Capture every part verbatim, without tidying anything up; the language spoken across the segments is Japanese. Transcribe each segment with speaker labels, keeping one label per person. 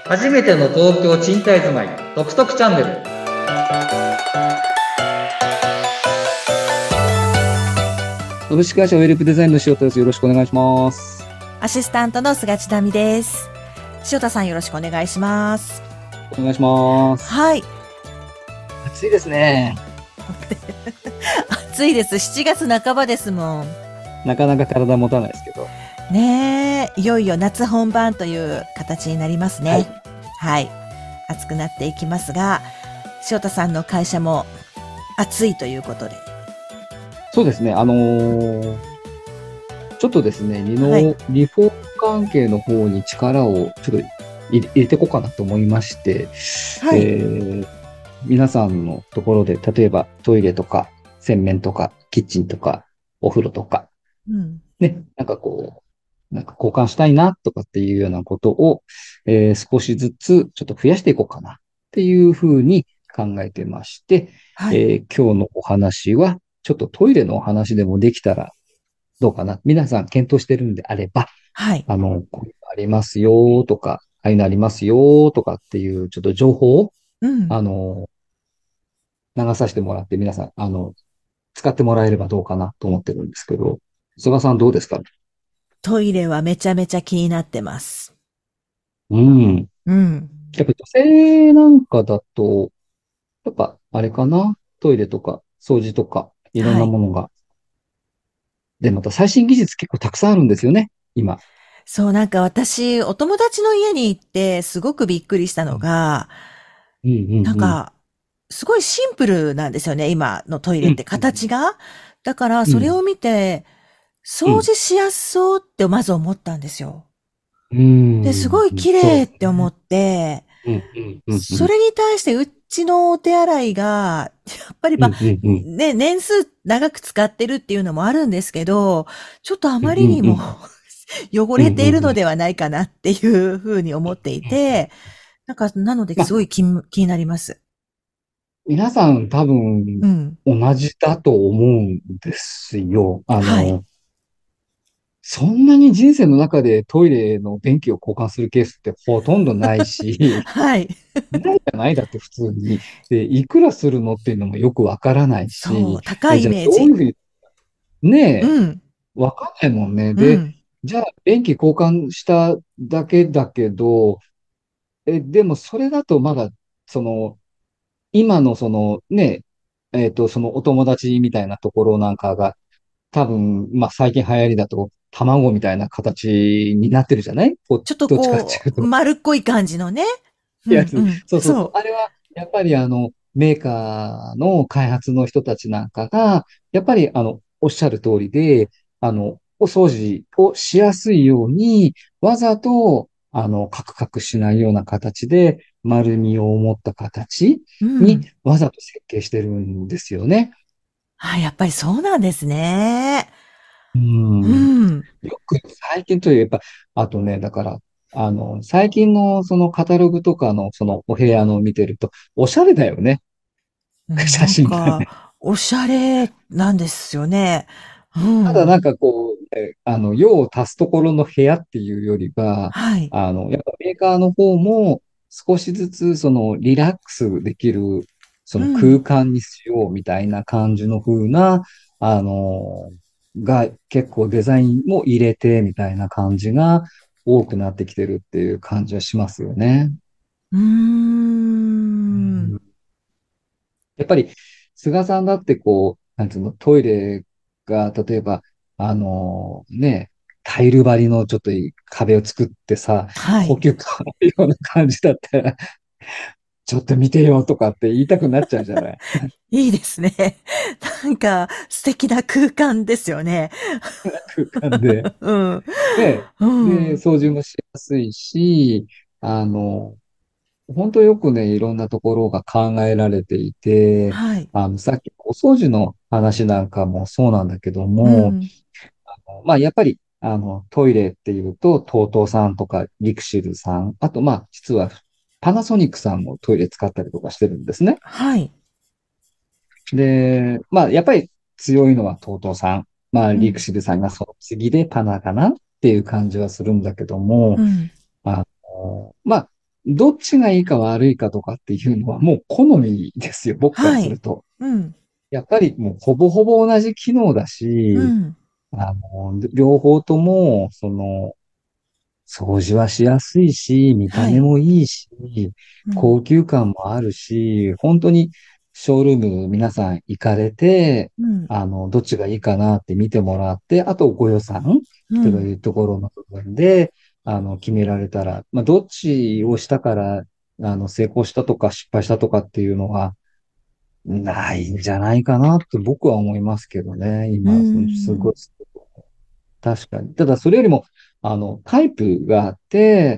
Speaker 1: 初めての東京賃貸住まい、トクトクチャンネル。
Speaker 2: 株式会社ウェルプデザインの塩田です。よろしくお願いします。
Speaker 3: アシスタントの菅千奈美です。塩田さんよろしくお願いします。
Speaker 2: お願いします。
Speaker 3: はい。
Speaker 2: 暑いですね。
Speaker 3: 暑いです。しちがつなかばですもん。
Speaker 2: なかなか体持たないですけど。
Speaker 3: ねえ、いよいよ夏本番という形になりますね。はい。はい、暑くなっていきますが、塩田さんの会社も暑いということで。
Speaker 2: そうですね。あのー、ちょっとですね、リノ、はい、リフォーム関係の方に力をちょっと入れていこうかなと思いまして、はい、えー、皆さんのところで、例えばトイレとか洗面とかキッチンとかお風呂とか、うん、ね、なんかこう、なんか交換したいなとかっていうようなことを、えー、少しずつちょっと増やしていこうかなっていうふうに考えてまして、はい、えー、今日のお話は、ちょっとトイレのお話でもできたらどうかな。皆さん検討してるんであれば、はい。あの、こういうのありますよとか、ああいうのありますよとかっていうちょっと情報を、うん、あの、流させてもらって皆さん、あの、使ってもらえればどうかなと思ってるんですけど、菅さんどうですか？
Speaker 3: トイレはめちゃめちゃ気になってます。
Speaker 2: うん。うん。やっぱ女性なんかだと、やっぱあれかな？トイレとか掃除とかいろんなものが。はい、で、また最新技術結構たくさんあるんですよね、今。
Speaker 3: そう、なんか私、お友達の家に行ってすごくびっくりしたのが、うんうんうん、なんか、すごいシンプルなんですよね、今のトイレって形が。うんうん、だから、それを見て、掃除しやすそうってまず思ったんですよ。うん、で、すごい綺麗って思って、それに対してうちのお手洗いが、やっぱりまあ、ね、年数長く使ってるっていうのもあるんですけど、ちょっとあまりにも汚れているのではないかなっていうふうに思っていて、なんか、なのですごい気、ま、気になります。
Speaker 2: 皆さん多分、同じだと思うんですよ。うん、あの、はい、そんなに人生の中でトイレの便器を交換するケースってほとんどないし、はい。ないじゃないだって普通に。で、いくらするのっていうのもよくわからないし、
Speaker 3: そう、高いイメージ。
Speaker 2: じゃあどういうふうに、ねえ、うん、わかんないもんね。で、うん、じゃあ便器交換しただけだけど、え、でもそれだとまだ、その、今のそのね、えっと、そのお友達みたいなところなんかが、多分、まあ最近流行りだと、卵みたいな形になってるじゃない？こ
Speaker 3: ちょっと
Speaker 2: どっちかって
Speaker 3: こう、
Speaker 2: いうと。
Speaker 3: 丸っこい感じのね。
Speaker 2: やつ。うんうん、そうそうそう。あれは、やっぱりあの、メーカーの開発の人たちなんかが、やっぱりあの、おっしゃる通りで、あの、お掃除をしやすいように、わざと、あの、カクカクしないような形で、丸みを持った形にわざと設計してるんですよね。
Speaker 3: うん、あ、やっぱりそうなんですね。
Speaker 2: うん。うん、よく最近といえば、あとね、だから、あの、最近のそのカタログとかのそのお部屋の見てると、おしゃれだよね。写真がね。
Speaker 3: なんか、おしゃれなんですよね。
Speaker 2: うん、ただなんかこう、ね、あの、用を足すところの部屋っていうよりは、はい、あの、やっぱメーカーの方も少しずつそのリラックスできるその空間にしようみたいな感じの風な、うん、あの、が結構デザインも入れてみたいな感じが多くなってきてるっていう感じはしますよね。うーん。やっぱり、菅さんだってこう、なんつうの、トイレが、例えば、あのね、タイル張りのちょっといい壁を作ってさ、はい、高級感のような感じだったら、ちょっと見てよとかって言いたくなっちゃうじゃない。
Speaker 3: いいですね。なんか素敵な空間ですよね。
Speaker 2: 空間で。うん。で、うん、で、掃除もしやすいし、あの、本当よくね、いろんなところが考えられていて、はい、あの、さっきお掃除の話なんかもそうなんだけども、うん、あのまあ、やっぱり、あの、トイレっていうと、トートーさんとかリクシルさん、あと、まあ、実はパナソニックさんもトイレ使ったりとかしてるんですね。はい。で、まあ、やっぱり強いのはトートーさん。まあ、リクシルさんがその次でパナかなっていう感じはするんだけども、うん、あの、まあ、 どっちがいいか悪いかとかっていうのはもう好みですよ、僕から
Speaker 3: はい。
Speaker 2: すると。
Speaker 3: うん。
Speaker 2: やっぱりもうほぼほぼ同じ機能だし、
Speaker 3: うん。
Speaker 2: あの、両方とも、その、掃除はしやすいし、見た
Speaker 3: はい。
Speaker 2: 目もいいし、
Speaker 3: うん。
Speaker 2: 高級感もあるし、本当にショールーム皆さん行かれて、
Speaker 3: うん。
Speaker 2: あの、どっちがいいかなって見てもらって、あとご予算とか
Speaker 3: うん。
Speaker 2: いうところの部分で、あの、決められたら、まあ、どっちをしたから、あの、成功したとか失敗したとかっていうのは、ないんじゃないかなって僕は思いますけどね。
Speaker 3: う
Speaker 2: 今、そのすごい、
Speaker 3: ん。
Speaker 2: 確かに。ただ、それよりも、あの、タイプがあって、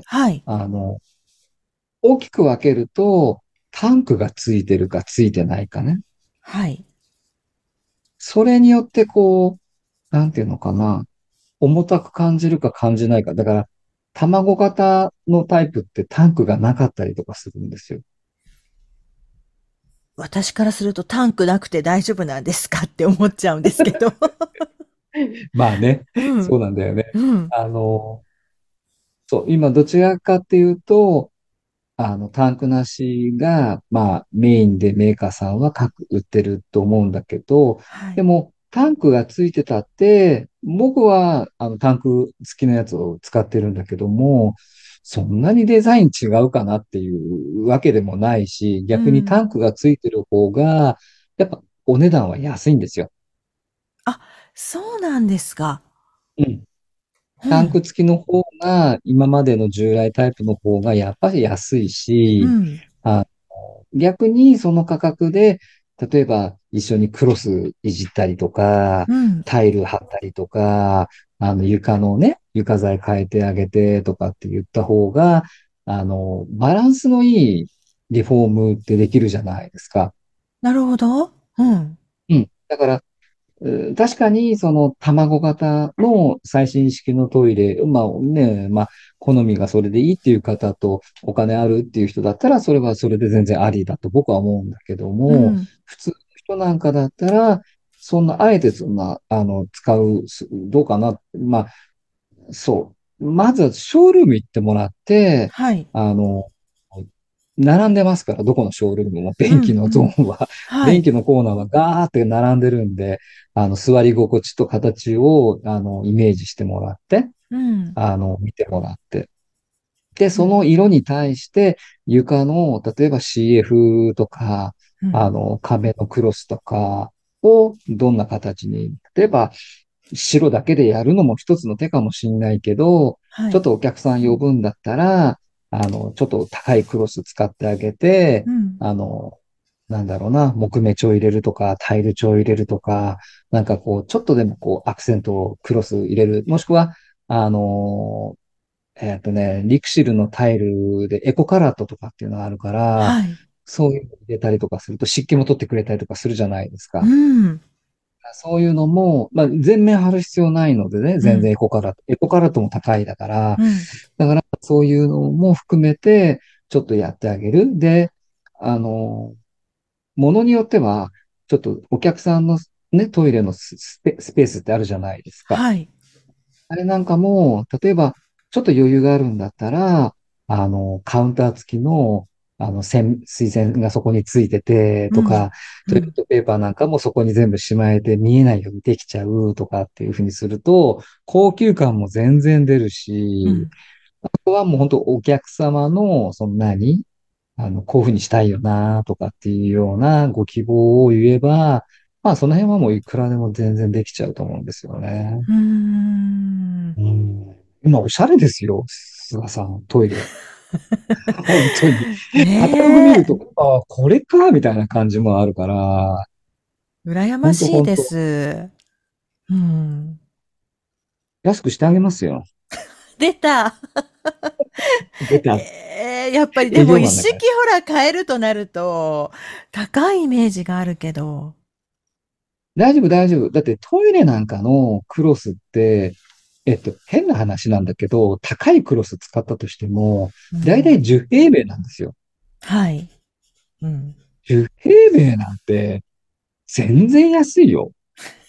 Speaker 3: はい。
Speaker 2: あの、大きく分けると、タンクがついてるかついてないかね。
Speaker 3: はい。
Speaker 2: それによって、こう、なんていうのかな。重たく感じるか感じないか。だから、卵型のタイプってタンクがなかったりとかするんですよ。
Speaker 3: 私からするとタンクなくて大丈夫なんですかって思っちゃうんですけど。
Speaker 2: まあね、
Speaker 3: うん。
Speaker 2: そうなんだよね。
Speaker 3: うん。
Speaker 2: あの、そう、今どちらかっていうと、あの、タンクなしが、まあ、メインでメーカーさんは各売ってると思うんだけど、
Speaker 3: はい。
Speaker 2: でも、タンクがついてたって、僕は、あの、タンク付きのやつを使ってるんだけども、そんなにデザイン違うかなっていうわけでもないし、逆にタ
Speaker 3: うん。
Speaker 2: ンクがついてる方が、やっぱお値段は安いんですよ。
Speaker 3: あ、そうなんですか。
Speaker 2: うん。
Speaker 3: うん。
Speaker 2: タンク付きの方が、今までの従来タイプの方がやっぱり安いし、
Speaker 3: うん。
Speaker 2: あ逆にその価格で、例えば一緒にクロスいじったりとか、
Speaker 3: うん。
Speaker 2: タイル貼ったりとか、あの床のね、床材変えてあげてとかって言った方が、あの、バランスのいいリフォームってできるじゃないですか。
Speaker 3: なるほど。うん。
Speaker 2: うん。だから、うん確かに、その卵型の最新式のトイレ、まあね、まあ、好みがそれでいいっていう方と、お金あるっていう人だったら、それはそれで全然ありだと僕は思うんだけども、
Speaker 3: うん。
Speaker 2: 普通の人なんかだったら、そんな、あえてそんな、あの、使う、すどうかな。まあ、そう。まずはショールーム行ってもらって、
Speaker 3: はい。
Speaker 2: あの、並んでますから、どこのショールームも、便器
Speaker 3: うん。
Speaker 2: の
Speaker 3: うん。
Speaker 2: ゾーンは、
Speaker 3: はい。
Speaker 2: 便器のコーナーはガーって並んでるんで、あの、座り心地と形を、あの、イメージしてもらって、
Speaker 3: うん。
Speaker 2: あの、見てもらって。で、
Speaker 3: うん。
Speaker 2: その色に対して、床の、例えば シーエフ とか、
Speaker 3: うん。
Speaker 2: あの、壁のクロスとかを、どんな形に、例えば、白だけでやるのも一つの手かもしれないけど、
Speaker 3: はい。
Speaker 2: ちょっとお客さん呼ぶんだったら、あの、ちょっと高いクロス使ってあげて、
Speaker 3: うん。
Speaker 2: あの、なんだろうな、木目調入れるとか、タイル調入れるとか、なんかこう、ちょっとでもこう、アクセントをクロス入れる。もしくは、あの、えっとね、リクシルのタイルでエコカラットとかっていうのがあるから、
Speaker 3: はい。
Speaker 2: そういうの入れたりとかすると湿気も取ってくれたりとかするじゃないです
Speaker 3: う
Speaker 2: か。
Speaker 3: ん。
Speaker 2: そういうのも、まあ、全面貼る必要ないのでね、全然
Speaker 3: うん。
Speaker 2: エコカラット、エコカラットも高いだから、
Speaker 3: うん。
Speaker 2: だからそういうのも含めて、ちょっとやってあげる。で、あの、ものによっては、ちょっとお客さんのね、トイレのススペ、スペースってあるじゃないですか。
Speaker 3: はい。
Speaker 2: あれなんかも、例えば、ちょっと余裕があるんだったら、あの、カウンター付きの、あの、線、水栓がそこについてて、
Speaker 3: うん。
Speaker 2: とか、
Speaker 3: うん。
Speaker 2: トイレットペーパーなんかもそこに全部しまえて見えないようにできちゃうとかっていうふうにすると、高級感も全然出るし、
Speaker 3: うん。
Speaker 2: あとはもう本当お客様の、そんなに、あの、こういうふうにしたいよな、とかっていうようなご希望を言えば、まあ、その辺はもういくらでも全然できちゃうと思うんですよね。
Speaker 3: うーん。
Speaker 2: うん。今、おしゃれですよ、菅さん、トイレ。本当に。カタログ見ると、
Speaker 3: ねえ。
Speaker 2: ああ、これか、みたいな感じもあるから、
Speaker 3: 羨ま
Speaker 2: 本当
Speaker 3: しいで
Speaker 2: 本当
Speaker 3: す。うん。
Speaker 2: 安くしてあげますよ。
Speaker 3: 出た。
Speaker 2: 出た。
Speaker 3: ええ、やっぱりで
Speaker 2: 営
Speaker 3: も一式
Speaker 2: 業マンだから。
Speaker 3: ほら変えるとなると、高いイメージがあるけど。
Speaker 2: 大丈夫、大丈夫。だってトイレなんかのクロスって、えっと、変な話なんだけど、高いクロス使ったとしても、だいたい
Speaker 3: うん。
Speaker 2: じゅう平米なんですよ。
Speaker 3: はい。うん。
Speaker 2: じゅう平米なんて、全然安いよ。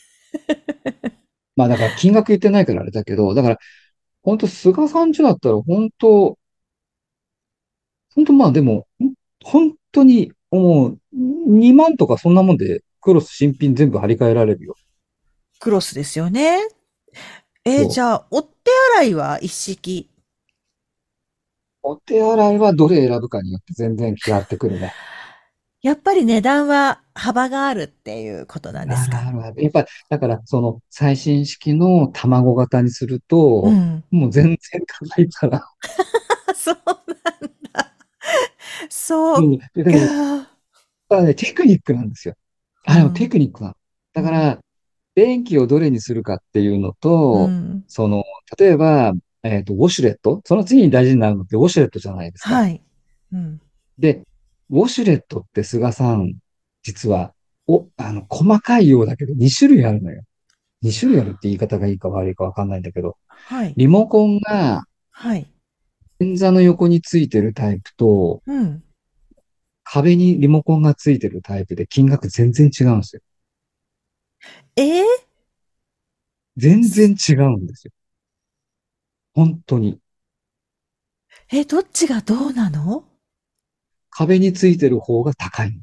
Speaker 2: まあだから金額言ってないからあれだけど、だから、本当菅さん家だったら本当、 本当まあでも、ん本当にもうにまんとかそんなもんでクロス新品全部張り替えられるよ。
Speaker 3: クロスですよね。えー
Speaker 2: そう。
Speaker 3: じゃあ、お手洗いは一式。
Speaker 2: お手洗いはどれ選ぶかによって全然違ってくるね。
Speaker 3: やっぱり値段は幅があるっていうことなんですか？
Speaker 2: あるあるある。やっぱり、だから、その、最新式の卵型にすると、
Speaker 3: うん。
Speaker 2: もう全然高いから。
Speaker 3: あ、そうなんだ。そう
Speaker 2: うん。で、でも、
Speaker 3: か。
Speaker 2: ただね、テクニックなんですよ。あれもテ
Speaker 3: うん。
Speaker 2: クニックなの。
Speaker 3: うん。
Speaker 2: だから、電気をどれにするかっていうのと、
Speaker 3: うん。
Speaker 2: その、例えば、えっと、ウォシュレットその次に大事になるのってウォシュレットじゃないですか。
Speaker 3: はい。うん。
Speaker 2: で、ウォシュレットって菅さん、実は、お、あの、細かいようだけどに種類あるのよ。に種類あるって言い方がいいか悪いかわかんないんだけど、
Speaker 3: はい。
Speaker 2: リモコンが
Speaker 3: はい。
Speaker 2: 便座の横についてるタイプと、
Speaker 3: うん。
Speaker 2: 壁にリモコンがついてるタイプで金額全然違うんですよ。
Speaker 3: えー
Speaker 2: 全然違うんですよ。本当に。
Speaker 3: え、どっちがどうなの？
Speaker 2: 壁についてる方が高いの。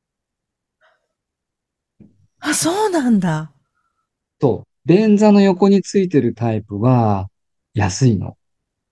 Speaker 3: あ、そうなんだ。
Speaker 2: と、便座の横についてるタイプは安いの。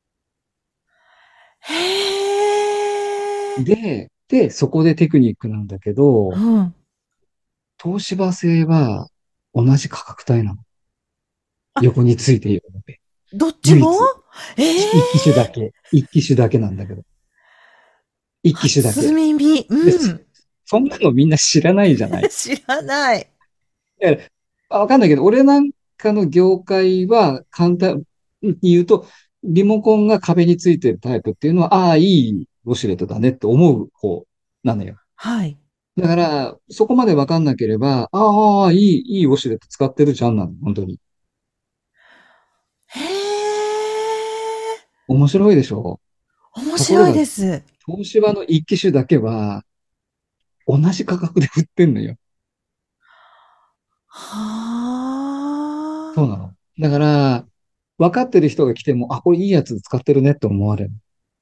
Speaker 3: へえ。
Speaker 2: で、で、そこでテクニックなんだけど、
Speaker 3: うん。
Speaker 2: 東芝製は同じ価格帯なの。
Speaker 3: あ、
Speaker 2: 横についているので。
Speaker 3: どっちも？
Speaker 2: 唯一。
Speaker 3: ええ
Speaker 2: 一機種だけ。一機種だけなんだけど。一機種だ
Speaker 3: 初
Speaker 2: け。
Speaker 3: 耳。
Speaker 2: で、そ
Speaker 3: うん。
Speaker 2: そんなのみんな知らないじゃない。
Speaker 3: 知らない。
Speaker 2: だからあわかんないけど、俺なんかの業界は簡単に言うと、リモコンが壁についてるタイプっていうのは、ああ、いいウォシュレットだねって思う方なのよ。
Speaker 3: はい。
Speaker 2: だから、そこまでわかんなければ、ああ、いい、いいウォシュレット使ってるじゃんなの、本当に。
Speaker 3: へえ。
Speaker 2: 面白いでしょ？ところ
Speaker 3: 面白い
Speaker 2: が、
Speaker 3: です。
Speaker 2: 東芝の一機種だけは、同じ価格で売ってんのよ。そうな
Speaker 3: はあ。
Speaker 2: の。だから、分かってる人が来ても、あ、これいいやつ使ってるねって思われる。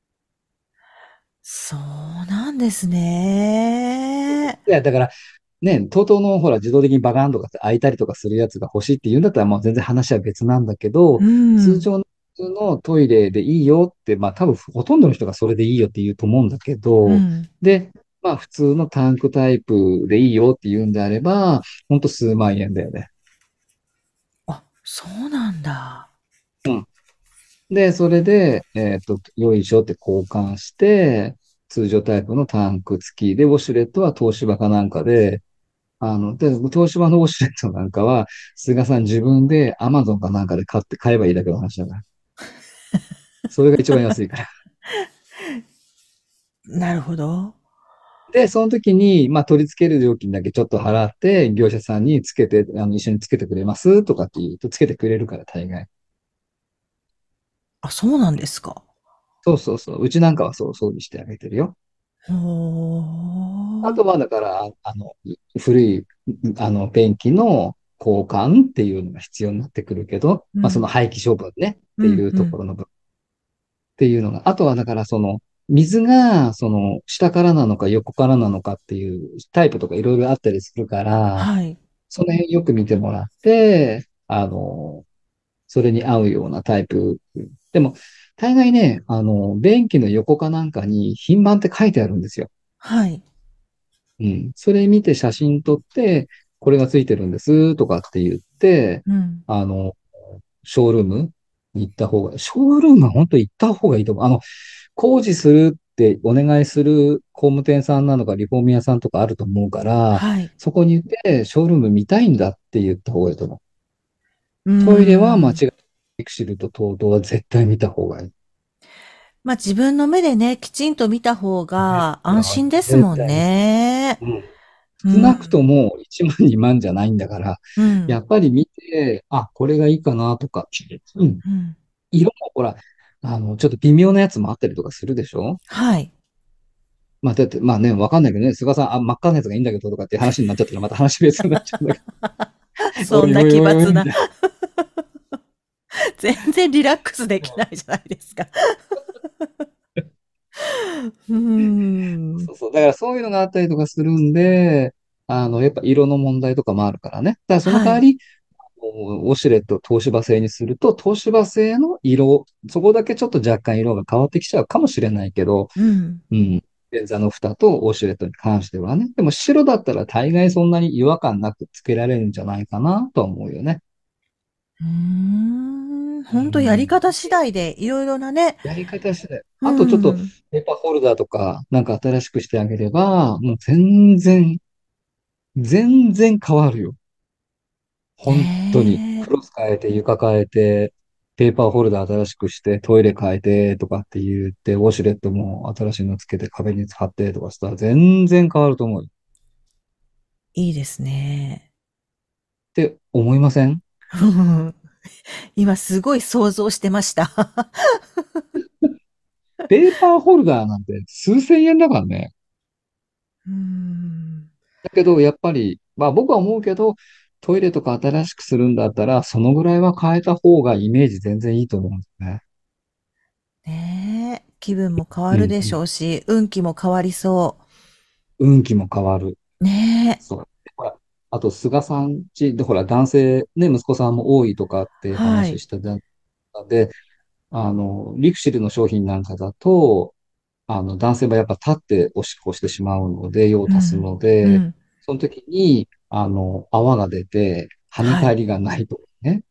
Speaker 3: そうなんですね。
Speaker 2: いや、だから、ね、とうとうのほら自動的にバカンとかって開いたりとかするやつが欲しいって言うんだったらもう全然話は別なんだけど、
Speaker 3: うん。
Speaker 2: 通常の普通のトイレでいいよって、まあ多分ほとんどの人がそれでいいよって言うと思うんだけど、
Speaker 3: うん。
Speaker 2: で、まあ普通のタンクタイプでいいよって言うんであれば、ほんと数万円だよね。
Speaker 3: あ、そうなんだ。
Speaker 2: うん。で、それで、えっと、よいしょって交換して、通常タイプのタンク付きで、ウォシュレットは東芝かなんかで、あの、で、東芝のウォシュレットなんかは、菅さん自分でアマゾンかなんかで買って買えばいいだけの話だから。それが一番安いから。
Speaker 3: なるほど。
Speaker 2: で、その時に、まあ、取り付ける料金だけちょっと払って、業者さんにつけて、あの、一緒につけてくれますとかって言うと、つけてくれるから、大概。
Speaker 3: あ、そうなんですか。
Speaker 2: そうそうそう。うちなんかはそう、そうにしてあげてるよ。
Speaker 3: ほー。
Speaker 2: あとは、だから、あの、古い、あの、便器の交換っていうのが必要になってくるけど、まあ、その
Speaker 3: うん。
Speaker 2: 廃棄処分ね、って
Speaker 3: うん。
Speaker 2: いう
Speaker 3: うん。
Speaker 2: ところの部分っていうのが、あとはだからその、水が、その、下からなのか横からなのかっていうタイプとかいろいろあったりするから、
Speaker 3: はい。
Speaker 2: その辺よく見てもらって、あの、それに合うようなタイプ。でも、大概ね、あの、便器の横かなんかに品番って書いてあるんですよ。
Speaker 3: はい。
Speaker 2: うん。それ見て写真撮って、これがついてるんですとかって言って、
Speaker 3: うん。
Speaker 2: あの、ショールームに行った方が、ショールームは本当に行った方がいいと思う。あの、工事するってお願いする工務店さんなのかリフォーム屋さんとかあると思うから、
Speaker 3: はい。
Speaker 2: そこに行ってショールーム見たいんだって言った方がいいと思う。
Speaker 3: うー
Speaker 2: トイレは間違
Speaker 3: ん。
Speaker 2: いなくエクシルと トートは絶対見た方がいい。
Speaker 3: まあ、自分の目でね、きちんと見た方
Speaker 2: 絶
Speaker 3: が安
Speaker 2: 対
Speaker 3: 心ですもん
Speaker 2: 絶対見た。
Speaker 3: ね。
Speaker 2: うん。
Speaker 3: う
Speaker 2: 少なくと
Speaker 3: ん。
Speaker 2: もいちまんにまんじゃないんだから、
Speaker 3: うん。
Speaker 2: やっぱり見て、あ、これがいいかなとか、うん。
Speaker 3: うん。
Speaker 2: 色もほら、あの、ちょっと微妙なやつもあったりとかするでしょ？
Speaker 3: はい。
Speaker 2: まあ、だって、まあね、わかんないけどね、菅さん、あ、真っ赤なやつがいいんだけどとかっていう話になっちゃったら、また話別になっちゃうんだけど、
Speaker 3: そんな
Speaker 2: おいおいおいおい、み
Speaker 3: 奇抜な。
Speaker 2: たいな。
Speaker 3: 全然リラックスできないじゃないですか。 うーん。
Speaker 2: そうそう。だからそういうのがあったりとかするんで、あの、やっぱ色の問題とかもあるからね。だからその
Speaker 3: はい。
Speaker 2: 代わり、ウォシュレットを東芝製にすると、東芝製の色、そこだけちょっと若干色が変わってきちゃうかもしれないけど、
Speaker 3: うん。
Speaker 2: うん。便座の蓋とウォシュレットに関してはね。でも白だったら大概そんなに違和感なくつけられるんじゃないかなとは思うよね。
Speaker 3: うーん。
Speaker 2: う
Speaker 3: ほんとやり
Speaker 2: ん。
Speaker 3: 方次第でいろいろなね。
Speaker 2: やり方次第。
Speaker 3: う
Speaker 2: あとちょっと
Speaker 3: ん。
Speaker 2: ペーパーホルダーとかなんか新しくしてあげれば、もう全然、全然変わるよ。本当に。
Speaker 3: ねえ。
Speaker 2: クロス変えて、床変えて、ペーパーホルダー新しくして、トイレ変えてとかって言って、ウォシュレットも新しいのつけて壁に貼ってとかしたら全然変わると思うよ。っ
Speaker 3: いいですね。
Speaker 2: て思いません？
Speaker 3: 今すごい想像してました。
Speaker 2: ペーパーホルダーなんて数千円だからね。
Speaker 3: うーん。
Speaker 2: だけど、やっぱり、まあ僕は思うけど、トイレとか新しくするんだったら、そのぐらいは変えた方がイメージ全然いいと思うんですね。
Speaker 3: ねえ。気分も変わるでし
Speaker 2: うんうん。
Speaker 3: ょうし、運気も変わりそ
Speaker 2: 運気も変わる。
Speaker 3: う。ねえ。
Speaker 2: そう。ほら、あと、菅さんちで、ほら、男性、ね、息子さんも多いとかって
Speaker 3: はい。
Speaker 2: 話したじゃん。で、あの、リクシルの商品なんかだと、あの、男性はやっぱ立っておしっこしてしまうので、用を足す
Speaker 3: うん。
Speaker 2: ので、
Speaker 3: うん。
Speaker 2: その時に、あの、泡が出て、跳ね
Speaker 3: はい。
Speaker 2: 返りがないとかね。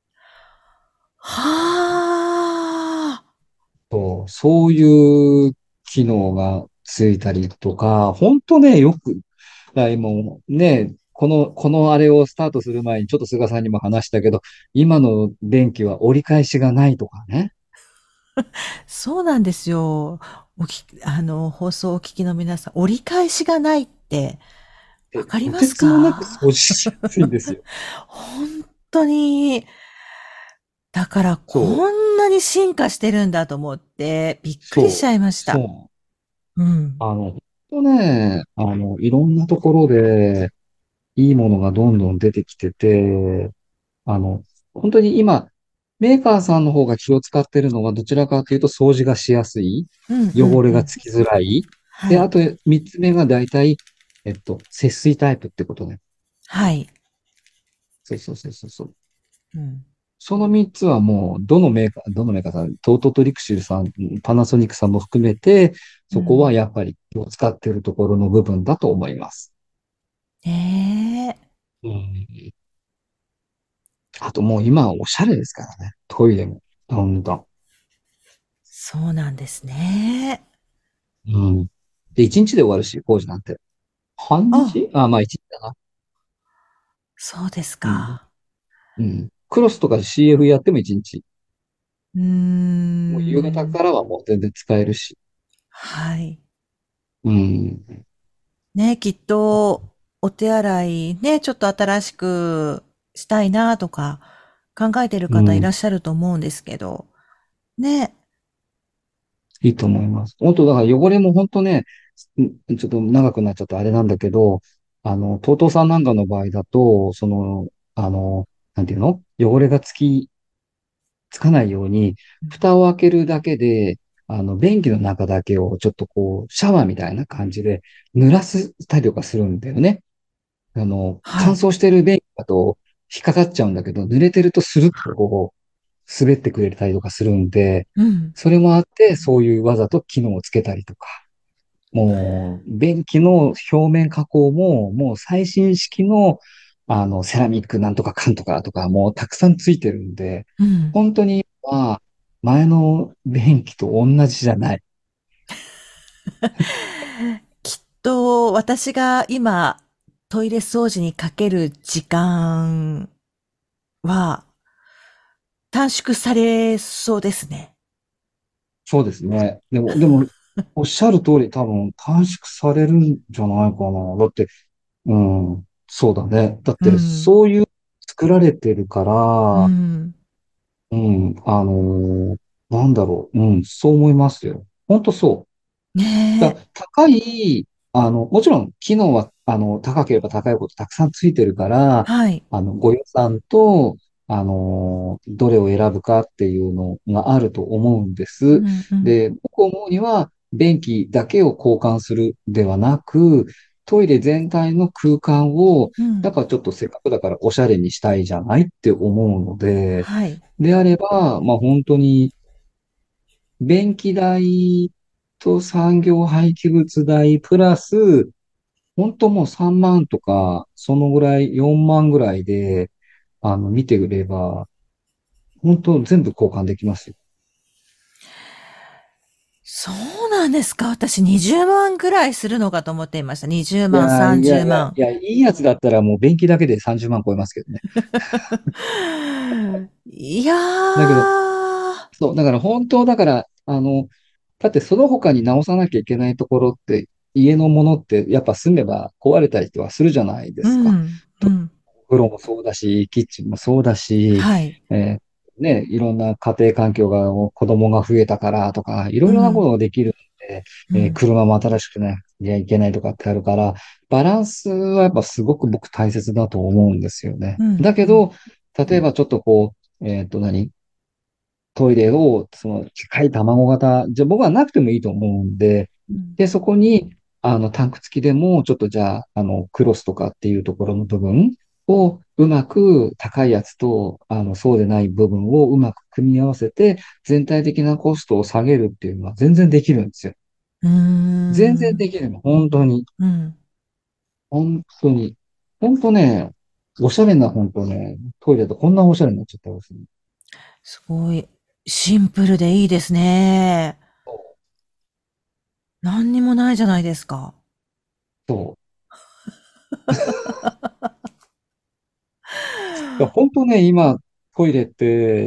Speaker 3: はあ。
Speaker 2: そう、そういう機能がついたりとか、本当ね、よく、だからもうね、この、このあれをスタートする前にちょっと菅さんにも話したけど、今の電気は折り返しがないとかね。
Speaker 3: そうなんですよ。おき、あの、放送をお聞きの皆さん、折り返しがないってわ
Speaker 2: で、と
Speaker 3: かります
Speaker 2: てつもなく
Speaker 3: か？
Speaker 2: 掃除しやすいんですよ。
Speaker 3: 本当に、だから
Speaker 2: そう、
Speaker 3: こんなに進化してるんだと思って、びっくりしち
Speaker 2: そう、
Speaker 3: ゃいました。
Speaker 2: そう。
Speaker 3: うん。
Speaker 2: あの、本当ね、あの、いろんなところでいいものがどんどん出てきてて、あの、本当に今、メーカーさんの方が気を使ってるのはどちらかというと掃除がしやすい、
Speaker 3: うんうんうん。
Speaker 2: 汚れがつきづらい。で、あ
Speaker 3: はい。
Speaker 2: と三つ目が大体、えっと、節水タイプってことね。
Speaker 3: はい。
Speaker 2: そうそうそうそうそう。
Speaker 3: うん。
Speaker 2: その三つはもう、どのメーカー、どのメーカーさん、トートトリクシルさん、パナソニックさんも含めて、そこは
Speaker 3: うん。
Speaker 2: やっぱり気を使ってるところの部分だと思います。
Speaker 3: ねえ。
Speaker 2: うん。あともう今はおしゃれですからね。トイレも。どんどん。
Speaker 3: そうなんですね。
Speaker 2: うん。で、一日で終わるし、工事なんて。半
Speaker 3: あ、
Speaker 2: 日あ、まあ一日だな。
Speaker 3: そうです
Speaker 2: うん。
Speaker 3: か。
Speaker 2: うん。クロスとか シーエフ やっても一日。
Speaker 3: うー
Speaker 2: もう夕方
Speaker 3: ん。
Speaker 2: からはもう全然使えるし。
Speaker 3: はい。
Speaker 2: うん。
Speaker 3: ね、きっと、お手洗いね、ちょっと新しくしたいなとか考えてる
Speaker 2: うん。
Speaker 3: 方いらっしゃると思うんですけど、ね。
Speaker 2: いいと思います。本当だから汚れも本当ね、んちょっと長くなっちゃってあれなんだけど、あの、トートさんなんかの場合だと、その、あの、なんていうの汚れがつき、つかないように、蓋を開けるだけで、あの、便器の中だけをちょっとこう、シャワーみたいな感じで濡らしたりとかするんだよね。あの、乾
Speaker 3: はい。
Speaker 2: 燥してる便器だと引っかかっちゃうんだけど、濡れてるとスルッとこう、滑ってくれたりとかするんで、
Speaker 3: うん。
Speaker 2: それもあって、そういうわざと機能をつけたりとか、もう、便器の表面加工も、もう最新式の、あの、セラミックなんとかかんとかとか、もうたくさんついてるんで、
Speaker 3: うん。
Speaker 2: 本当に、まあ、前の便器と同じじゃない。
Speaker 3: きっと私が今トイレ掃除にかける時間は短縮されそうですね。
Speaker 2: そうですね。でも、でも、おっしゃる通り多分短縮されるんじゃないかな。だって、うん、そうだね。だって、
Speaker 3: うん。
Speaker 2: そういう作られてるか
Speaker 3: う
Speaker 2: ら、
Speaker 3: ん。
Speaker 2: うん、あのーなんだろう。うん、そう思いますよ。本当そう。だ、
Speaker 3: ねえ。
Speaker 2: 高い、あの、もちろん機能は、あの、高ければ高いほどたくさんついてるから、
Speaker 3: はい。
Speaker 2: あの、ご予算と、あの、どれを選ぶかっていうのがあると思うんです。
Speaker 3: うん、うん。
Speaker 2: で、僕思うには、 便器だけを交換するではなく、トイレ全体の空間を、
Speaker 3: うん。
Speaker 2: だからちょっとせっかくだからおしゃれにしたいじゃないって思うので、
Speaker 3: はい。
Speaker 2: であれば、まあ本当に便器代と産業廃棄物代プラス、本当もうさんまんとか、そのぐらい、よんまんぐらいで、あの、見てくれば、本当全部交換できますよ。
Speaker 3: そうなんですか。私にじゅうまんくらいするのかと思っていました。20万、
Speaker 2: いやー、いや
Speaker 3: 30
Speaker 2: いや、い
Speaker 3: 万。
Speaker 2: や、いいやつだったらもう便器だけでさんじゅうまん超えますけどね。
Speaker 3: いや
Speaker 2: だけど、
Speaker 3: ー。
Speaker 2: そう、だから本当、だから、あの、だってその他に直さなきゃいけないところって、家のものってやっぱ住めば壊れたりとはするじゃないで
Speaker 3: う
Speaker 2: すか。
Speaker 3: ん、うん。
Speaker 2: お風呂もそうだし、キッチンもそうだし、
Speaker 3: はい。
Speaker 2: えーね、いろんな家庭環境が、子供が増えたからとか、いろいろなこ
Speaker 3: うん、
Speaker 2: とができるんで、えー
Speaker 3: うん、
Speaker 2: 車も新しくね、いやいけないとかってあるから、バランスはやっぱすごく僕大切だと思うんですよね。
Speaker 3: うん、うん、
Speaker 2: だけど、例えばちょっとこう、えっと何トイレを、その、機械卵型、じゃあ僕はなくてもいいと思うんで、
Speaker 3: うん、
Speaker 2: で、そこに、あの、タンク付きでも、ちょっとじゃあ、あの、クロスとかっていうところの部分を、うまく高いやつと、あの、そうでない部分をうまく組み合わせて、全体的なコストを下げるっていうのは全然できるんですよ。
Speaker 3: うー
Speaker 2: 全然
Speaker 3: ん、
Speaker 2: できるの。本当に。
Speaker 3: うん。
Speaker 2: 本当に。本当ね、おしゃれな、本当ね、トイレとこんなおしゃれになっちゃったんですね。
Speaker 3: すごい、シンプルでいいですね。何にもないじゃないですか。
Speaker 2: そう。いや本当ね、今、トイレって、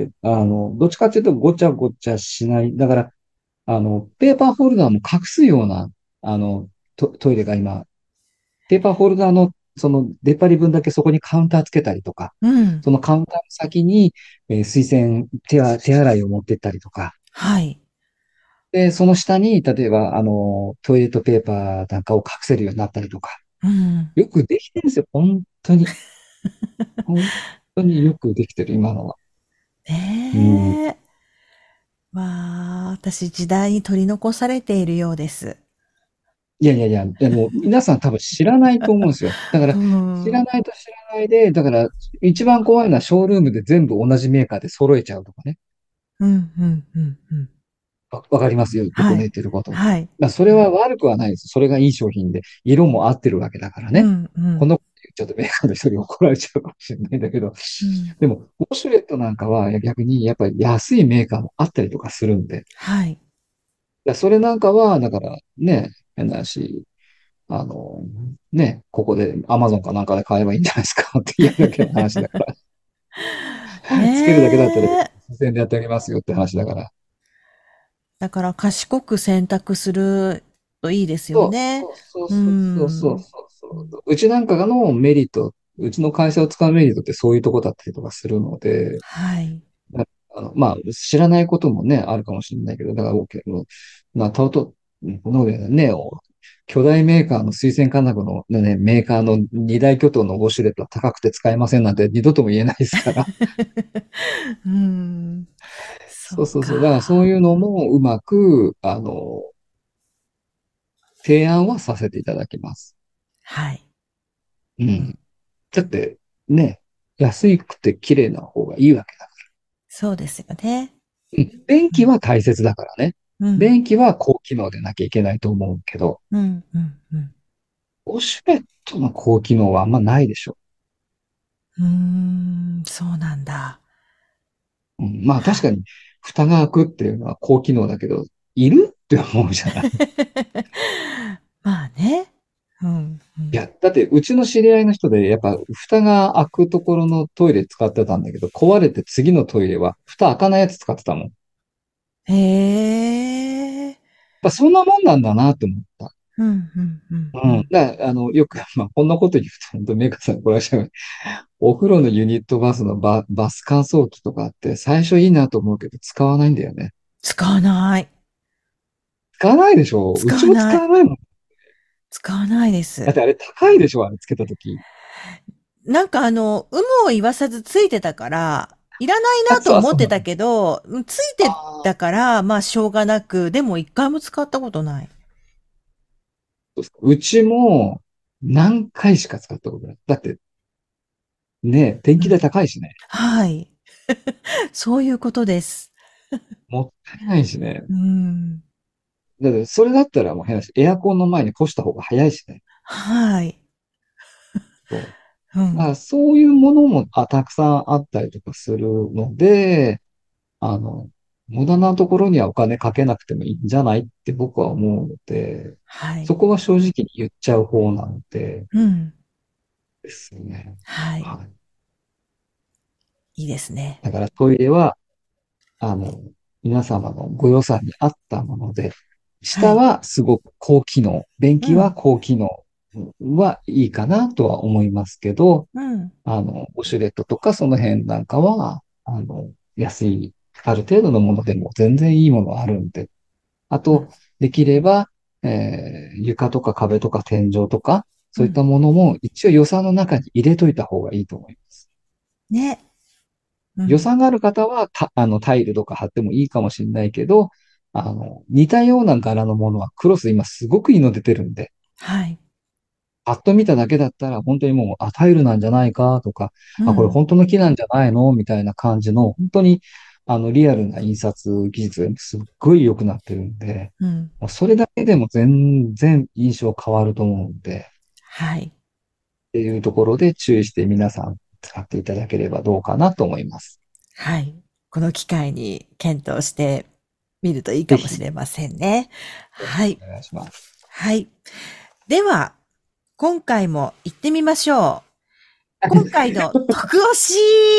Speaker 2: あの、どっちかっていうとごちゃごちゃしない。だから、あの、ペーパーホルダーも隠すような、あの、ト、トイレが今、ペーパーホルダーの、その出っ張り分だけそこにカウンターつけたりとか、
Speaker 3: うん。
Speaker 2: そのカウンターの先に、えー水洗、手あ、手洗いを持ってったりとか、
Speaker 3: はい。
Speaker 2: で、その下に、例えば、あの、トイレットペーパーなんかを隠せるようになったりとか、
Speaker 3: うん。
Speaker 2: よくできてるんですよ。本当に。本当によくできてる、今のは。うん。
Speaker 3: ねえ。わあ、私時代に取り残されているようです。
Speaker 2: いやいやいや、あの、皆さん多分知らないと思うんですよ。だか
Speaker 3: う
Speaker 2: ら、知ら
Speaker 3: ん。
Speaker 2: ないと知らないで、だから、一番怖いのはショールームで全部同じメーカーで揃えちゃうとかね。
Speaker 3: うん、うん、うん、うん。
Speaker 2: わわかりますよ、僕の言っ
Speaker 3: はい。
Speaker 2: てること。
Speaker 3: はい。
Speaker 2: まあ、それは悪くはないです。それがいい商品で、色も合ってるわけだからね。
Speaker 3: うん、うん、
Speaker 2: この、ちょっとメーカーの人に怒られちゃうかもしれないんだけど、
Speaker 3: うん。
Speaker 2: でも、ウォシュレットなんかは逆にやっぱり安いメーカーもあったりとかするんで、
Speaker 3: はい。
Speaker 2: だそれなんかは、だからね、変な話、あの、ね、ここで アマゾン かなんかで買えばいいんじゃないですかっていうだけの話だから、つけるだけだったら、
Speaker 3: ねえ。
Speaker 2: 自然でやってあげますよって話だから。
Speaker 3: だから賢く選択するといいですよ
Speaker 2: そう
Speaker 3: ね。
Speaker 2: そう
Speaker 3: う
Speaker 2: そうそうそう
Speaker 3: ん。
Speaker 2: そうそう。うちなんかのメリット、うちの会社を使うメリットってそういうとこだったりとかするので、
Speaker 3: はい。
Speaker 2: あの、まあ、知らないこともね、あるかもしれないけど、だから、OK、まあ、たと、のでね、巨大メーカーの水洗金具のね、メーカーの二大巨頭のウォシュレットは高くて使えませんなんて二度とも言えないですから。
Speaker 3: うん。そう
Speaker 2: そうそうそう。だからそう
Speaker 3: か。
Speaker 2: いうのもうまく、あの、提案はさせていただきます。
Speaker 3: はい。
Speaker 2: う
Speaker 3: うん。
Speaker 2: ん。だって、ね、安くて綺麗な方がいいわけだ。
Speaker 3: そうですよね。
Speaker 2: うん。便
Speaker 3: うん。
Speaker 2: 器は大切だからね。
Speaker 3: うん。
Speaker 2: 便器は高機能でなきゃいけないと思うけど、
Speaker 3: うん。うん。うん。
Speaker 2: ウォシュレットの高機能はあんまないでしょ。
Speaker 3: うーん、そうなんだ。
Speaker 2: うん、まあ確
Speaker 3: はい。
Speaker 2: かに、蓋が開くっていうのは高機能だけど、いるって思うじゃない。
Speaker 3: まあね。うん、うん。
Speaker 2: いや、だってうちの知り合いの人で、やっぱ蓋が開くところのトイレ使ってたんだけど、壊れて次のトイレは蓋開かないやつ使ってたもん。やっ
Speaker 3: へえ。
Speaker 2: ぱそんなもんなんだなって思った。
Speaker 3: うん、うん、うん、う
Speaker 2: うん。
Speaker 3: ん。
Speaker 2: だから、あの、よく、まあ、こんなこと言うと、本当メーカーさん怒られちゃう。お風呂のユニットバスのバ、バス乾燥機とかって最初いいなと思うけど使わないんだよね。
Speaker 3: 使わない。
Speaker 2: 使わないでしょう
Speaker 3: 使
Speaker 2: ちも使
Speaker 3: わない。
Speaker 2: わないもん。
Speaker 3: 使わないです。
Speaker 2: だってあれ高いでしょあれつけたとき。
Speaker 3: なんかあの、有無を言わさずついてたから、 いらないなと
Speaker 2: そうそう。
Speaker 3: 思ってたけど、うんついて
Speaker 2: ああ、
Speaker 3: たから、まあしょうがなく、でも一回も使ったことない。
Speaker 2: そうですか。うちも何回しか使ったことない。だって、ね、電気代
Speaker 3: うん。
Speaker 2: 高いしね。
Speaker 3: はい。そういうことです。
Speaker 2: もったいないしね。
Speaker 3: うん。
Speaker 2: だってそれだったらもう変だし、エアコンの前に干した方が早いしね。
Speaker 3: はい。
Speaker 2: そう。まあ、
Speaker 3: うん。
Speaker 2: そういうものもあたくさんあったりとかするので、あの、無駄なところにはお金かけなくてもいいんじゃないって僕は思うので、
Speaker 3: はい。
Speaker 2: そこは正直に言っちゃう方なので
Speaker 3: うん。
Speaker 2: ですね。
Speaker 3: はい。
Speaker 2: はい。
Speaker 3: いいですね。
Speaker 2: だからトイレは、あの、皆様のご予算に合ったもので、
Speaker 3: はい。
Speaker 2: 下はすごく高機能、便器は
Speaker 3: うん。
Speaker 2: 高機能はいいかなとは思いますけど、
Speaker 3: うん。
Speaker 2: あの、ウォシュレットとかその辺なんかは、あの、安い、ある程度のものでも全然いいものあるんで、あと、
Speaker 3: うん。
Speaker 2: できれば、えー床とか壁とか天井とか、そういった
Speaker 3: うん。
Speaker 2: ものも一応予算の中に入れといた方がいいと思います。
Speaker 3: ね。うん。
Speaker 2: 予算がある方は、た、あの、タイルとか貼ってもいいかもしれないけど、あの、似たような柄のものはクロス今すごくいいの出てるんで、
Speaker 3: はい。
Speaker 2: パッと見ただけだったら、本当にもう、あ、タイルなんじゃないかとか、あ、これ
Speaker 3: うん。
Speaker 2: 本当の木なんじゃないのみたいな感じの、本当に、あの、リアルな印刷技術がすっごい良くなってるんで、
Speaker 3: うん。
Speaker 2: もうそれだけでも全然印象変わると思うんで、
Speaker 3: はい。
Speaker 2: っていうところで注意して皆さん使っていただければどうかなと思います。
Speaker 3: はい。この機会に検討してみるといいかもし
Speaker 2: ぜひ、
Speaker 3: れませんね。
Speaker 2: よろしく
Speaker 3: はい。
Speaker 2: お願いします。
Speaker 3: はい。では、今回も行ってみましょう。今回の特推し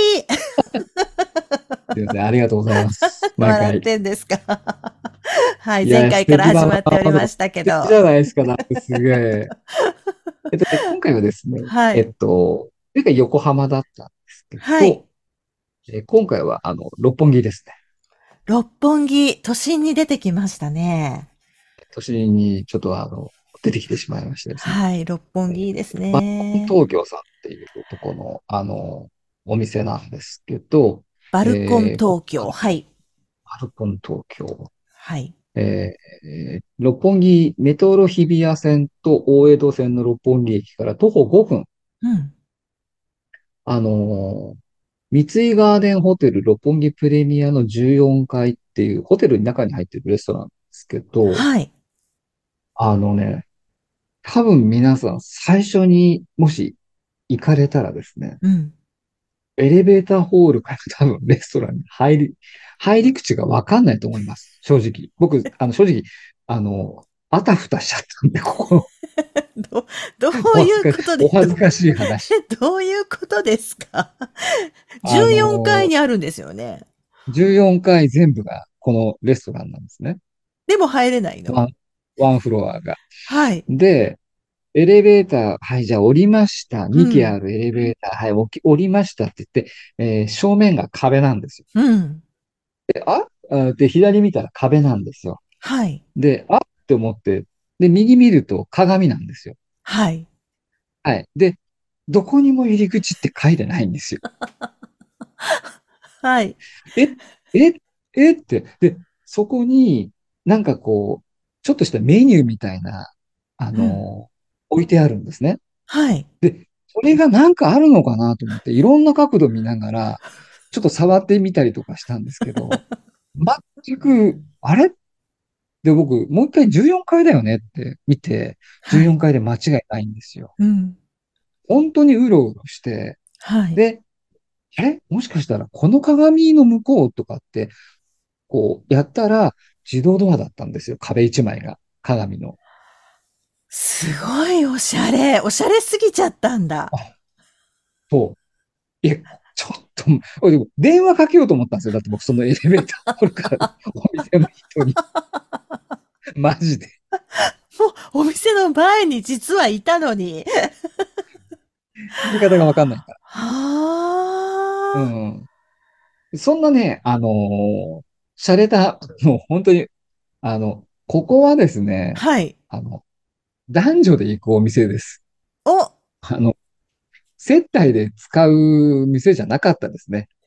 Speaker 2: すいません、ありがとうございます。毎
Speaker 3: 笑っ
Speaker 2: 回。
Speaker 3: てんですか？はい。前
Speaker 2: いや、素
Speaker 3: 回から
Speaker 2: 敵だな
Speaker 3: 始まっており
Speaker 2: とか、素
Speaker 3: ましたけど。
Speaker 2: 敵じゃないですか、なんかすげえ。えっとね、今回はですね、え
Speaker 3: はい。
Speaker 2: っと、前回横浜だったんですけ
Speaker 3: はい。
Speaker 2: ど、えー今回は、あの、六本木ですね。
Speaker 3: 六本木、都心に出てきましたね。
Speaker 2: 都心にちょっとあの、出てきてしまいましてですね。
Speaker 3: はい。六本
Speaker 2: えー
Speaker 3: 木いいです
Speaker 2: バルコン
Speaker 3: ね。
Speaker 2: 東京さんっていうとこの、あの、お店なんですけど、
Speaker 3: バルコン
Speaker 2: えー、今
Speaker 3: 東京。
Speaker 2: 回
Speaker 3: はい。
Speaker 2: バルコン東京、
Speaker 3: はい。
Speaker 2: えー、六本木メトロ日比谷線と大江戸線の六本木駅から徒歩ごふん、
Speaker 3: うん。
Speaker 2: あのー三井ガーデンホテル六本木プレミアのじゅうよんかいっていうホテルの中に入ってるレストランなんですけど、
Speaker 3: はい。
Speaker 2: あのね、多分皆さん最初にもし行かれたらですね、
Speaker 3: うん。
Speaker 2: エレベーターホールから多分レストランに入り、入り口がわかんないと思います。正直。僕、あの、正直、あの、あたふたしちゃったんで、ここ、
Speaker 3: ど、どういう
Speaker 2: お恥ずかしい、
Speaker 3: ことで、ど、
Speaker 2: お恥ずかしい話。
Speaker 3: どういうことですか？
Speaker 2: あ
Speaker 3: じゅうよん 階
Speaker 2: の、
Speaker 3: にあるんですよね。
Speaker 2: じゅうよんかい全部がこのレストランなんですね。
Speaker 3: でも入れないの。
Speaker 2: ワン、ワンフロアが。
Speaker 3: はい。
Speaker 2: で、エレベーター、はい、じゃあ降りました。にけあ
Speaker 3: うん。
Speaker 2: るエレベーター、はい、降き降りましたって言って、えー正面が壁なんですよ。
Speaker 3: うん。
Speaker 2: で、ああで、左見たら壁なんですよ。
Speaker 3: はい。
Speaker 2: で、あって思って、で、右見ると鏡なんですよ。
Speaker 3: はい。
Speaker 2: はい。で、どこにも入り口って書いてないんですよ。
Speaker 3: はい。
Speaker 2: え、え、えって。で、そこになんかこう、ちょっとしたメニューみたいな、あ
Speaker 3: うん。
Speaker 2: の、置いてあるんですね。
Speaker 3: はい。
Speaker 2: で、それがなんかあるのかなと思って、いろんな角度見ながら、ちょっと触ってみたりとかしたんですけど、全く、あれで、僕、もう一回じゅうよんかいだよねって見て、14
Speaker 3: はい。
Speaker 2: 階で間違いないんですよ。
Speaker 3: うん。
Speaker 2: 本当にうろうろして、
Speaker 3: はい。
Speaker 2: で、あれもしかしたらこの鏡の向こうとかって、こうやったら自動ドアだったんですよ。壁一枚が。鏡の。
Speaker 3: すごいおしゃれ。おしゃれすぎちゃったんだ。
Speaker 2: あ、そう。え、ちょっと、おいでも電話かけようと思ったんですよ。だって僕そのエレベーターホールからお店の人に。マジで。
Speaker 3: もう、お店の前に実はいたのに。
Speaker 2: 呼び方がわかんないから。う
Speaker 3: はあ。
Speaker 2: ん。そんなね、あのー洒落た、もう本当に、あの、ここはですね、
Speaker 3: はい。
Speaker 2: あの、男女で行くお店です。
Speaker 3: お、
Speaker 2: あの、接待で使う店じゃなかったですね。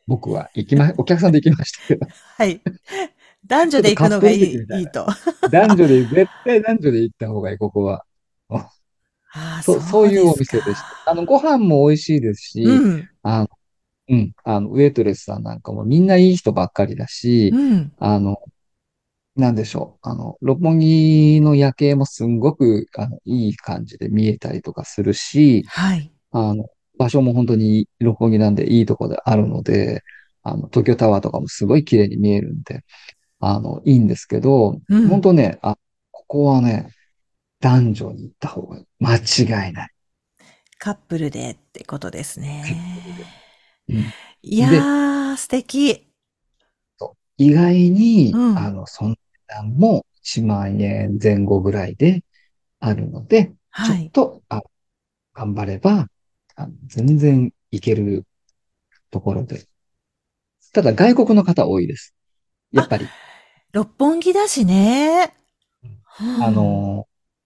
Speaker 2: 僕は行きま、お客さんで行きましたけど。
Speaker 3: はい。男女で行くのがいい、いいと。
Speaker 2: 男女で、絶対男女で行った方がいい、ここは。
Speaker 3: ああ、
Speaker 2: そ、
Speaker 3: そ
Speaker 2: そういうお
Speaker 3: うですか。
Speaker 2: 店でした。あの、ご飯も美味しいですし、
Speaker 3: うん、
Speaker 2: あの、うん、あの、ウェイトレスさんなんかもみんないい人ばっかりだし、
Speaker 3: うん。
Speaker 2: あの、なんでしょう。あの、六本木の夜景もすんごく、あの、いい感じで見えたりとかするし、
Speaker 3: はい。
Speaker 2: あの、場所も本当に六本木なんでいいとこであるので、あの、東京タワーとかもすごい綺麗に見えるんで、あの、いいんですけど、
Speaker 3: うん。
Speaker 2: 本当ね、あ、ここはね、男女に行った方がいい。間違いない。
Speaker 3: カップルでってことです
Speaker 2: カッ
Speaker 3: ね。
Speaker 2: プルで。うん。
Speaker 3: い
Speaker 2: で、
Speaker 3: やー、素敵。
Speaker 2: そう意外に、
Speaker 3: うん。
Speaker 2: あの、その値段もいちまん円前後ぐらいであるので、ちょっ
Speaker 3: はい。
Speaker 2: と、あ、頑張れば、あの全然行けるところで。ただ外国の方多いです。やっ
Speaker 3: あ、
Speaker 2: ぱり。
Speaker 3: 六本木だしね。う
Speaker 2: あ
Speaker 3: ん。
Speaker 2: の、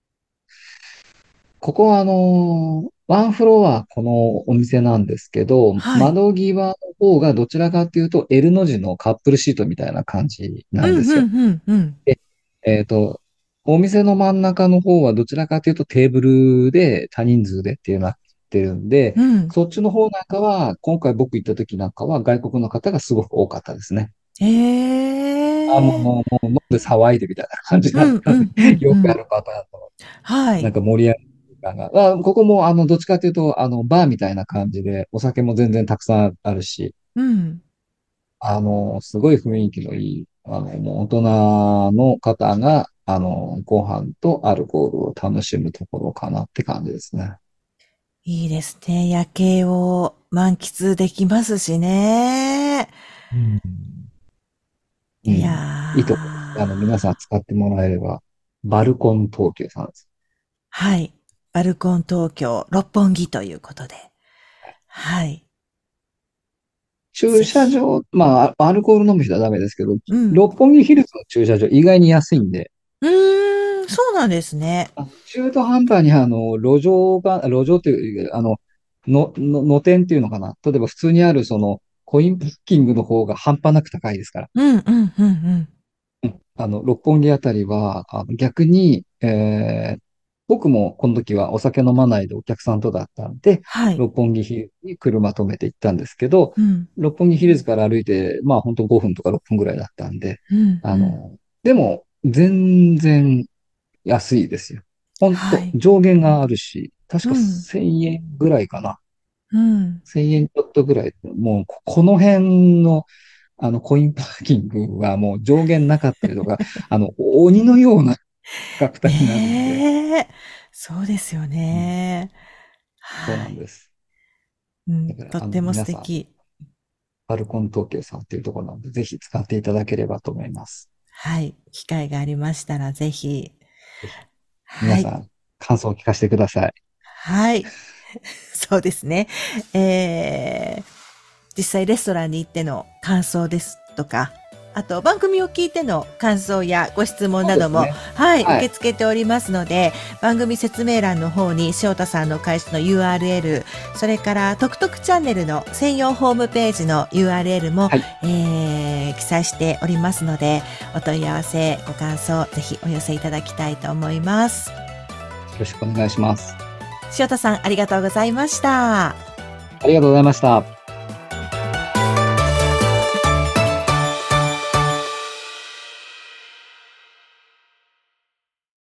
Speaker 2: ここはあの、ワンフロアこのお店なんですけど、
Speaker 3: はい。
Speaker 2: 窓際の方がどちらかというと L の字のカップルシートみたいな感じ
Speaker 3: うん、うん、
Speaker 2: なんですよ。
Speaker 3: うん、うん。
Speaker 2: で、えっと、お店の真ん中の方はどちらかというとテーブルで多人数でっていうなってるんで、
Speaker 3: うん。
Speaker 2: そっちの方なんかは、今回僕行った時なんかは外国の方がすごく多かったですね。
Speaker 3: え
Speaker 2: あ、もう、
Speaker 3: えー。
Speaker 2: もう飲んで騒いでみたいな感じだ
Speaker 3: うん、
Speaker 2: ったんで、
Speaker 3: うん、うん、
Speaker 2: よくあ
Speaker 3: うん。
Speaker 2: るパターンの、
Speaker 3: はい。
Speaker 2: なんか盛り上がる時間が。あ、ここも、あの、どっちかというと、あの、バーみたいな感じで、お酒も全然たくさんあるし、
Speaker 3: うん。
Speaker 2: あの、すごい雰囲気のいい、あの、もう大人の方が、あの、ご飯とアルコールを楽しむところかなって感じですね。
Speaker 3: いいですね。夜景を満喫できますしね。
Speaker 2: うん。う
Speaker 3: い
Speaker 2: ん。いいとこです。あの、皆さん
Speaker 3: やー。
Speaker 2: 使ってもらえれば、バルコン東急さんです。
Speaker 3: はい。バルコン東京六本木ということで。はい。
Speaker 2: 駐
Speaker 3: ぜひ。
Speaker 2: 車場、まあ、アルコール飲む人はダメですけど、
Speaker 3: うん。
Speaker 2: 六本木ヒルズの駐車場意外に安いんで、
Speaker 3: うーん、そうなんですね。
Speaker 2: あ中途半端にあの、路上が、路上っていう、あの、の、の、の店っていうのかな。例えば普通にあるその、コインパッキングの方が半端なく高いですから。
Speaker 3: うん、うん、うん、うん。
Speaker 2: あの、六本木あたりは、あの逆に、えー僕もこの時はお酒飲まないでお客さんとだったんで、
Speaker 3: はい。
Speaker 2: 六本木ヒルズに車止めて行ったんですけど、
Speaker 3: うん、
Speaker 2: 六本木ヒルズから歩いて、まあ本当ごふんとかろっぷんぐらいだったんで、
Speaker 3: うん、うん。
Speaker 2: あの、でも全然安いですよ。本当
Speaker 3: はい。
Speaker 2: 上限があるし、確か
Speaker 3: うん、
Speaker 2: せんえんぐらいかな。
Speaker 3: うん。
Speaker 2: せんえんちょっとぐらい。もうここの辺のあのコインパーキングはもう上限なかったりとか、あの鬼のような価格帯になるんで、
Speaker 3: ねえ。そうですよ
Speaker 2: うん、
Speaker 3: ね。
Speaker 2: そう
Speaker 3: はい。
Speaker 2: なんです。
Speaker 3: うん、
Speaker 2: だから、あの、
Speaker 3: とっても素
Speaker 2: 皆さん、
Speaker 3: 敵。
Speaker 2: バルコン東京さんっていうところなので、ぜひ使っていただければと思います。
Speaker 3: はい。機会がありましたらぜひ。
Speaker 2: ぜひ、
Speaker 3: はい。
Speaker 2: 皆さん、感想を聞かせてください。
Speaker 3: はい。そうですね。えー、実際レストランに行っての感想ですとか、あと番組を聞いての感想やご質問なども、
Speaker 2: そうですね。
Speaker 3: はい、受
Speaker 2: はい。
Speaker 3: け付けておりますので、番組説明欄の方に塩田さんの会社の ユーアールエル、それからトクトクチャンネルの専用ホームページの ユーアールエル も、
Speaker 2: はい。よ
Speaker 3: えー、記載しておりますので、お問い合わせ、ご感想、ぜひお寄せいただきたいと思います。
Speaker 2: ろしくお願いします。
Speaker 3: 塩田さん、ありがとうございました。
Speaker 2: ありがとうございました。